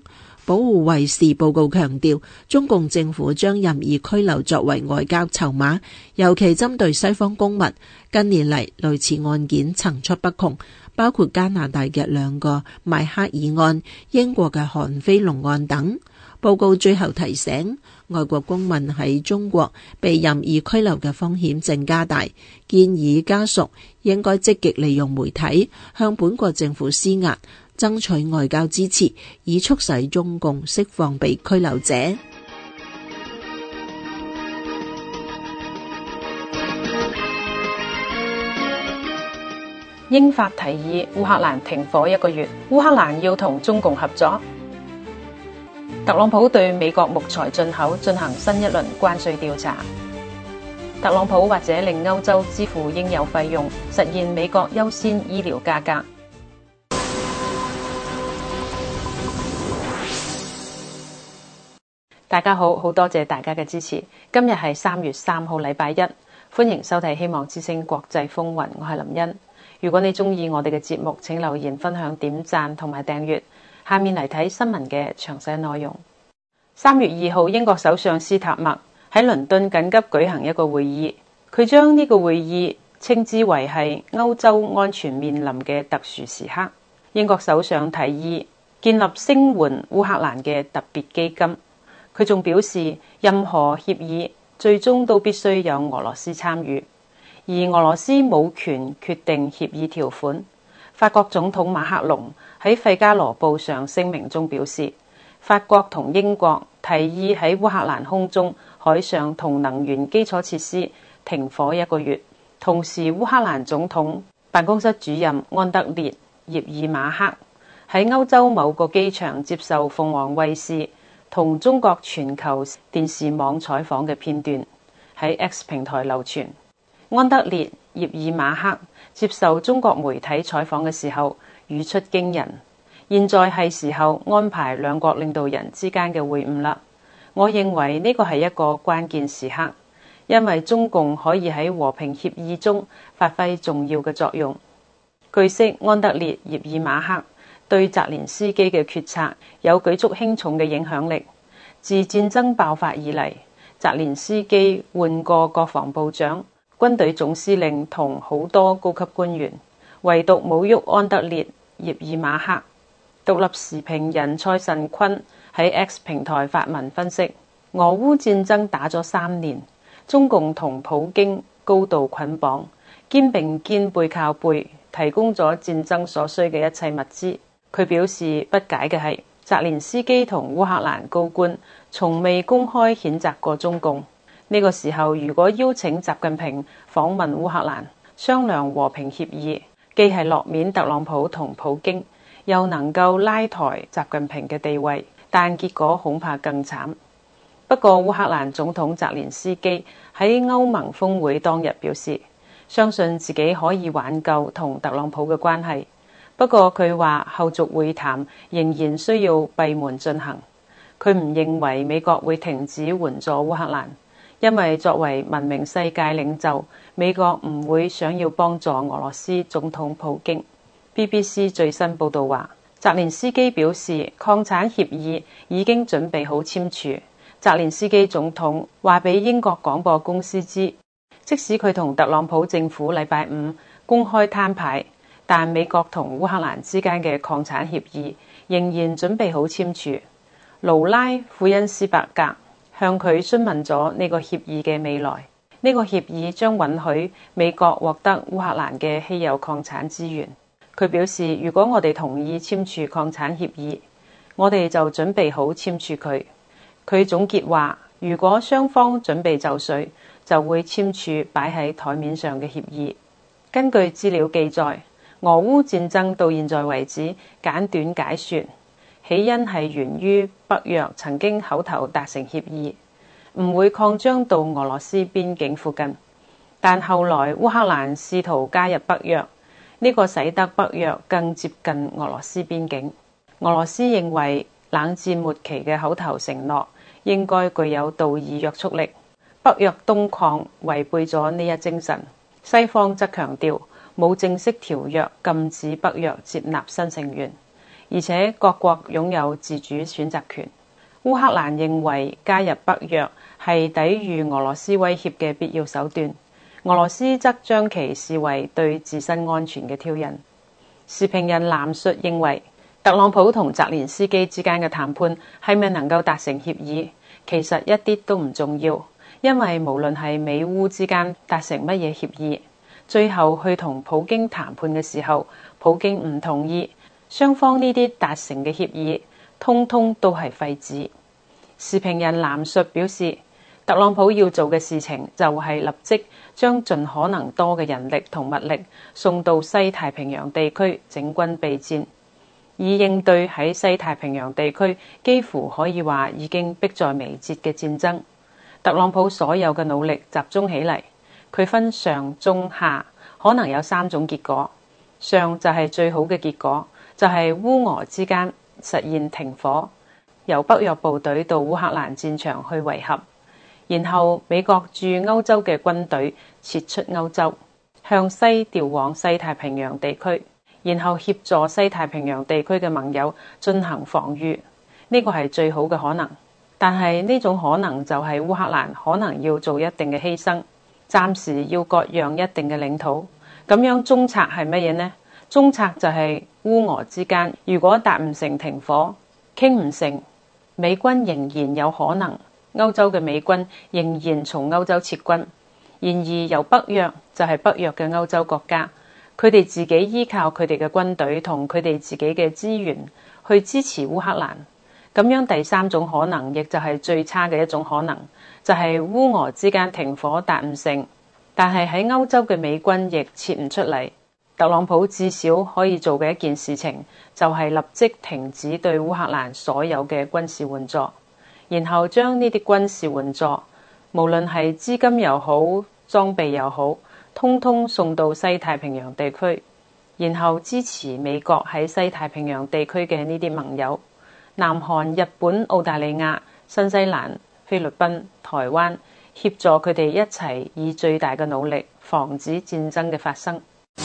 保護衛士報告強調，中共政府將任意拘留作為外交籌碼，尤其針對西方公民。近年嚟，類似案件層出不窮，包括加拿大嘅兩個邁克爾案、英國嘅韓飛龍案等。報告最後提醒，外國公民喺中國被任意拘留嘅風險正加大，建議家屬應該積極利用媒體向本國政府施壓，爭取外交支持，以促使中共釋放被拘留者。 英法提議烏克蘭停火一個月，烏克蘭要同中共合作。特朗普對美國木材進口進行新一輪關稅調查。特朗普或者令歐洲支付應有費用，實現美國優先醫療價格。大家好，好多謝大家嘅支持。今日係三月三號，禮拜一，歡迎收睇《希望之聲國際風雲》，我係林茵。如果你中意我哋嘅節目，請留言、分享、點讚同埋訂閱。下面嚟睇新聞嘅詳細內容。三月二號，英國首相斯塔默喺倫敦緊急舉行一個會議，佢將呢個會議稱之為係歐洲安全面臨嘅特殊時刻。英國首相提議建立聲援烏克蘭嘅特別基金。佢仲表示，任何協議最終都必須有俄羅斯參與，而俄羅斯冇權決定協議條款。法國總統馬克龍喺費加羅報上聲明中表示，法國同英國提議喺烏克蘭空中、海上同能源基礎設施停火一個月。同時，烏克蘭總統辦公室主任安德烈葉爾馬克喺歐洲某個機場接受鳳凰衛視同中國全球電視網採訪嘅片段喺 X 平台流傳。安德烈葉爾馬克接受中國媒體採訪嘅時候語出驚人，現在係時候安排兩國領導人之間嘅會晤啦。我認為呢個係一個關鍵時刻，因為中共可以喺和平協議中發揮重要嘅作用。據悉，安德烈葉爾馬克對澤連斯基嘅決策有舉足輕重嘅影響力。自戰爭爆發以嚟，澤連斯基換過國防部長、軍隊總司令同好多高級官員，唯獨冇喐安德烈葉爾馬克。獨立時評人蔡慎坤喺 X 平台發文分析，俄烏戰爭打咗三年，中共同普京高度捆綁，肩並肩背靠背，提供咗戰爭所需嘅一切物資。佢表示不解嘅係，澤連斯基同烏克蘭高官從未公開譴責過中共。呢個時候，如果邀請習近平訪問烏克蘭，商量和平協議，既係落面特朗普同普京，又能夠拉抬習近平嘅地位，但結果恐怕更慘。不過，烏克蘭總統澤連斯基喺歐盟峰會當日表示，相信自己可以挽救同特朗普嘅關係。不過佢話後續會談仍然需要閉門進行。佢唔認為美國會停止援助烏克蘭，因為作為文明世界領袖，美國唔會想要幫助俄羅斯總統普京。B B C 最新報道話，澤連斯基表示礦產協議已經準備好簽署。澤連斯基總統話俾英國廣播公司知，即使佢同特朗普政府禮拜五公開攤牌，但美國同烏克蘭之間嘅礦產協議仍然準備好簽署。勞拉·庫恩斯伯格向佢詢問咗呢個協議嘅未來。呢個協議將允許美國獲得烏克蘭嘅稀有礦產資源。佢表示，如果我哋同意簽署礦產協議，我哋就準備好簽署佢。佢總結話，如果雙方準備就緒，就會簽署擺喺台面上嘅協議。根據資料記載，俄烏戰爭到現在為止，簡短解說，起因係源於北約曾經口頭達成協議，唔會擴張到俄羅斯邊境附近。但後來烏克蘭試圖加入北約，呢個使得北約更接近俄羅斯邊境。俄羅斯認為冷戰末期嘅口頭承諾應該具有道義約束力。北約東擴違背咗呢一精神。西方則強調冇正式條約禁止北約接納新成員， 而且各國擁有自主選擇權。烏克蘭認為加入北約係抵禦俄羅斯威脅嘅必要手段，俄羅斯則將其視為對自身安全嘅挑釁。時評人藍述認為，特朗普同澤連斯基之間嘅談判係咪能夠達成協議，其實一啲都唔重要，因為無論係美烏之間達成乜嘢協議，最後去同普京談判嘅時候，普京唔同意，雙方呢啲達成嘅協議通通都係廢紙。時評人藍述表示，特朗普要做嘅事情就係立即將盡可能多嘅人力同物力送到西太平洋地區整軍備戰，以應對喺西太平洋地區幾乎可以話已經迫在眉睫嘅戰爭。特朗普所有嘅努力集中起嚟，佢分上中下，可能有三種結果。上就係最好嘅結果，就係烏俄之間實現停火，由北約部隊到烏克蘭戰場去維和，然後美國駐歐洲嘅軍隊撤出歐洲，向西調往西太平洋地區，然後協助西太平洋地區嘅盟友進行防禦，呢個係最好嘅可能。但係呢種可能就係烏克蘭可能要做一定嘅犧牲，暫時要割讓一定嘅領土。咁樣中策係乜嘢呢？中策就係烏俄之間如果達唔成停火，傾唔成，美軍仍然有可能，歐洲嘅美軍仍然從歐洲撤軍。然而由北約就係北約嘅歐洲國家，佢哋自己依靠佢哋嘅軍隊同佢哋自己嘅資源去支持烏克蘭。咁樣第三種可能，亦就係最差嘅一種可能，就係烏俄之間停火達唔成，但係喺歐洲嘅美軍亦撤唔出嚟。特朗普至少可以做嘅一件事情，就係立即停止對烏克蘭所有嘅軍事援助，然後將呢啲軍事援助，無論係資金又好，裝備又好，通通送到西太平洋地區，然後支持美國喺西太平洋地區嘅呢啲盟友，南韓、日本、澳大利亞、新西蘭、菲律賓、台灣，協助佢哋一齊以最大嘅努力防止戰爭嘅發生。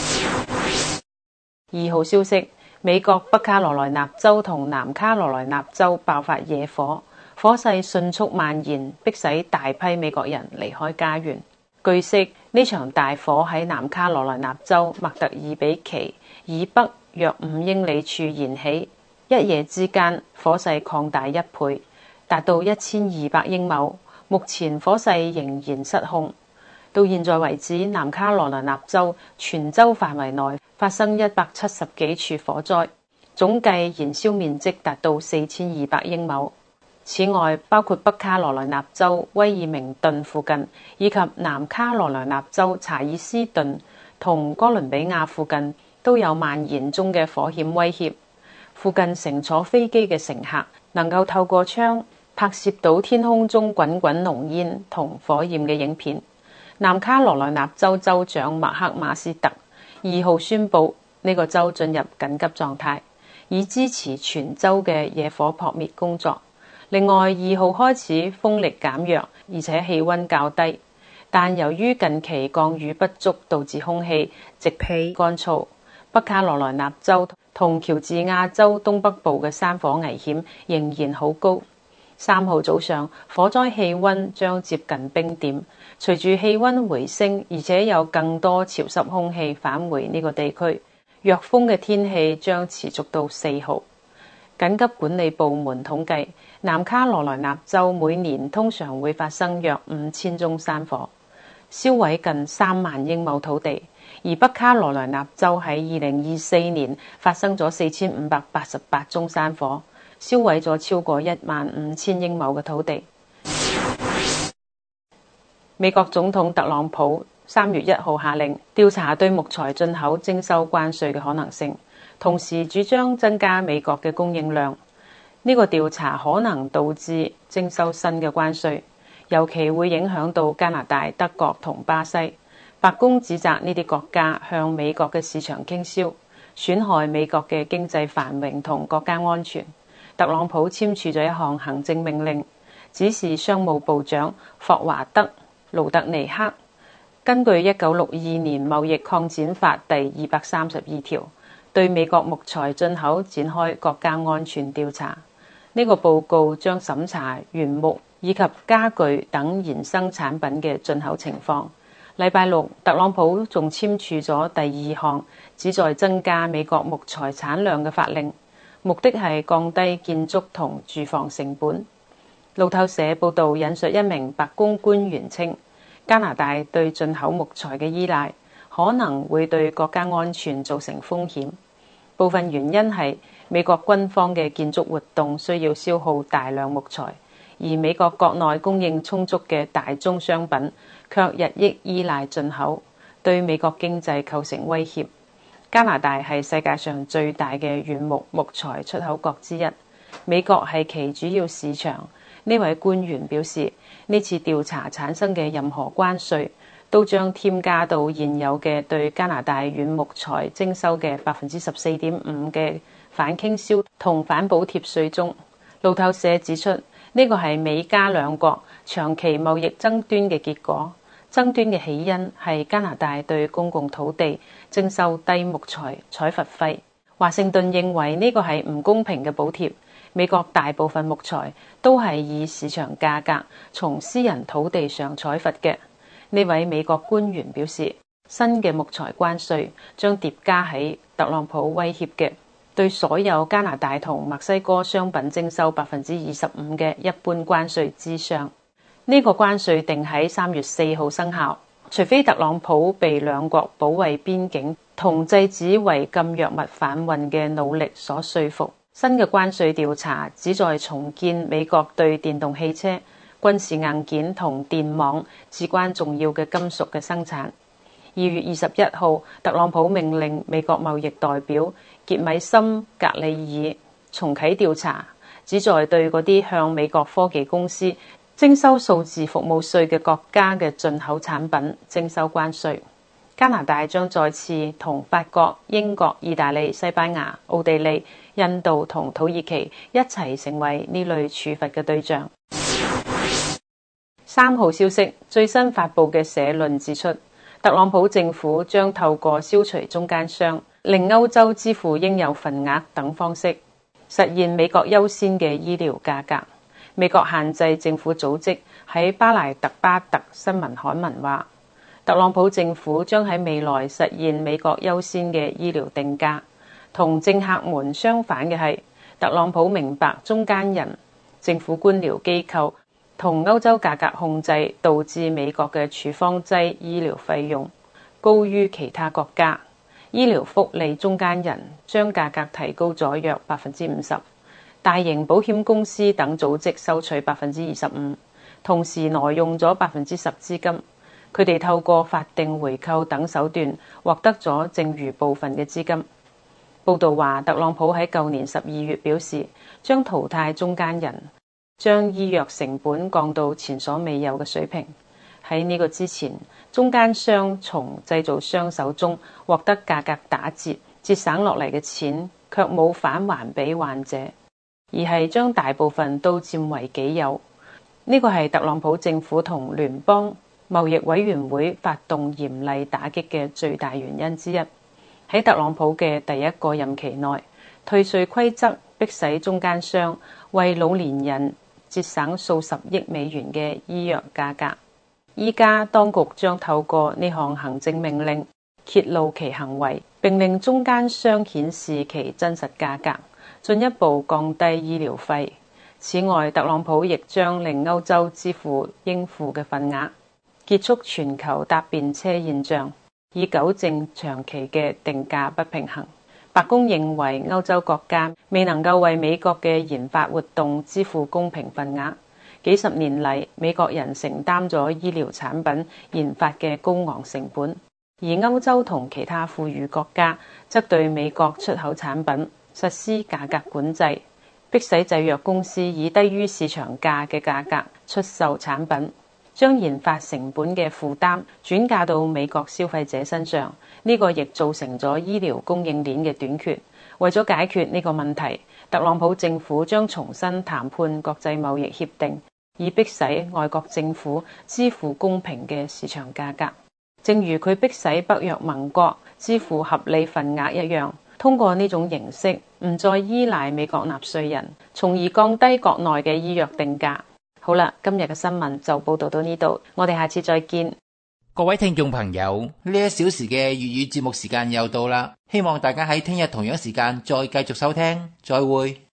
二號消息，美國北卡羅來納州同南卡羅來納州爆發野火，火勢迅速蔓延，迫使大批美國人離開家園。據悉，呢場大火喺南卡羅來納州麥特爾比奇以北約五英里處燃起，一夜之間火勢擴大一倍，達到一千二百英畝。目前火勢仍然失控。到現在為止，南卡羅來納州全州範圍內發生一百七十幾處火災，總計燃燒面積達到四千二百英畝。此外，包括北卡羅來納州威爾明頓附近，以及南卡羅來納州查爾斯頓同哥倫比亞附近，都有蔓延中嘅火險威脅。附近乘坐飛機嘅乘客能夠透過窗拍攝到天空中滾滾濃煙同火焰嘅影片。南卡羅來納州州長麥克馬斯特二號宣布呢個州進入緊急狀態，以支持全州嘅野火撲滅工作。另外，二號開始風力減弱，而且氣溫較低，但由於近期降雨不足，導致空氣直氣乾燥。北卡羅來納州同喬治亞州東北部嘅山火危險仍然好高。三號早上，火災氣溫將接近冰點。隨住氣溫回升，而且有更多潮濕空氣返回呢個地區，弱風嘅天氣將持續到四號。緊急管理部門統計，南卡羅來納州每年通常會發生約五千宗山火，燒毀近三萬英畝土地。而北卡羅來納州喺二零二四年發生咗四千五百八十八宗山火，燒毀咗超過一萬五千英畝嘅土地。美國總統特朗普三月一號下令調查對木材進口徵收關稅嘅可能性，同時主張增加美國嘅供應量。呢個調查可能導致徵收新嘅關稅，尤其會影響到加拿大、德國同巴西。白宮指責呢啲國家向美國嘅市場傾銷，損害美國嘅經濟繁榮同國家安全。特朗普簽署咗一項行政命令，指示商務部長霍華德盧特尼克根據一九六二年貿易擴展法第二百三十二條， 對美國木材進口展開國家安全調查。呢個報告將審查原木以及家具等衍生產品嘅進口情況。禮拜六，特朗普仲簽署咗第二項旨在增加美國木材產量嘅法令，目的係降低建築同住房成本。路透社報導引述一名白宮官員稱，加拿大對進口木材嘅依賴可能會對國家安全造成風險。部分原因係美國軍方嘅建築活動需要消耗大量木材，而美國國內供應充足嘅大宗商品卻日益依賴進口，對美國經濟構成威脅。加拿大係世界上最大嘅原木木材出口國之一，美國係其主要市場。呢位官員表示，呢次調查產生嘅任何關稅都將添加到現有嘅對加拿大軟木材徵收嘅百分之十四點五嘅反傾銷同反補貼稅中。路透社指出，呢個係美加兩國長期貿易爭端嘅結果。爭端嘅起因係加拿大對公共土地徵收低木材採伐費。華盛頓認為呢個係唔公平嘅補貼。美國大部分木材都係以市場價格從私人土地上採伐嘅。呢位美國官員表示，新嘅木材關稅將疊加喺特朗普威脅嘅對所有加拿大同墨西哥商品徵收百分之二十五嘅一般關稅之上。呢個關稅定喺三月四號生效，除非特朗普被兩國保衛邊境同制止違禁藥物販運嘅努力所說服。新嘅關稅調查旨在重建美國對電動汽車、軍事硬件同電網至關重要嘅金屬嘅生產。二月二十一號，特朗普命令美國貿易代表傑米森格里爾重啟調查，旨在對嗰啲向美國科技公司徵收數字服務稅嘅國家嘅進口產品徵收關稅。加拿大將再次同法國、英國、意大利、西班牙、奧地利、印度同土耳其一齊成為呢類處罰嘅對象。三號消息，最新發佈嘅社論指出，特朗普政府將透過消除中間商、令歐洲支付應有份額等方式，實現美國優先嘅醫療價格。美國限制政府組織喺巴萊特巴特新聞刊文話，特朗普政府將喺未來實現美國優先嘅醫療定價。同政客們相反嘅係，特朗普明白中間人、政府官僚機構同歐洲價格控制導致美國嘅處方劑醫療費用高於其他國家。醫療福利中間人將價格提高咗約百分之五十，大型保險公司等組織收取百分之二十五，同時挪用咗百分之十資金。佢哋透過法定回購等手段獲得咗剩餘部分嘅資金。報道話，特朗普喺舊年十二月表示，將淘汰中間人，將醫藥成本降到前所未有嘅水平。喺呢個之前，中間商從製造商手中獲得價格打折、節省落嚟嘅錢，卻冇返還俾患者，而係將大部分都佔為己有。呢個係特朗普政府同聯邦貿易委員會發動嚴厲打擊嘅最大原因之一。喺特朗普嘅第一個任期內，退稅規則迫使中間商為老年人節省數十億美元嘅醫藥價格。依家當局將透過呢項行政命令揭露其行為，並令中間商顯示其真實價格，進一步降低醫療費。此外，特朗普亦將令歐洲支付應付嘅份額，結束全球搭便車現象，以糾正長期嘅定價不平衡。白宮認為歐洲國家未能夠為美國嘅研發活動支付公平份額。幾十年嚟，美國人承擔咗醫療產品研發嘅高昂成本，而歐洲同其他富裕國家則對美國出口產品實施價格管制，迫使製藥公司以低於市場價嘅價格出售產品，將研發成本嘅負擔轉嫁到美國消費者身上。呢個亦造成咗醫療供應鏈嘅短缺。為咗解決呢個問題，特朗普政府將重新談判國際貿易協定，以迫使外國政府支付公平嘅市場價格，正如佢迫使北約盟國支付合理份額一樣。 通過呢種形式唔再依賴美國納稅人，從而降低國內嘅醫藥定價。好啦，今日嘅新聞就報道到呢度，我哋下次再見。 各位聽眾朋友，呢一小時嘅粵語節目時間又到啦，希望大家喺聽日同樣時間再繼續收聽，再會。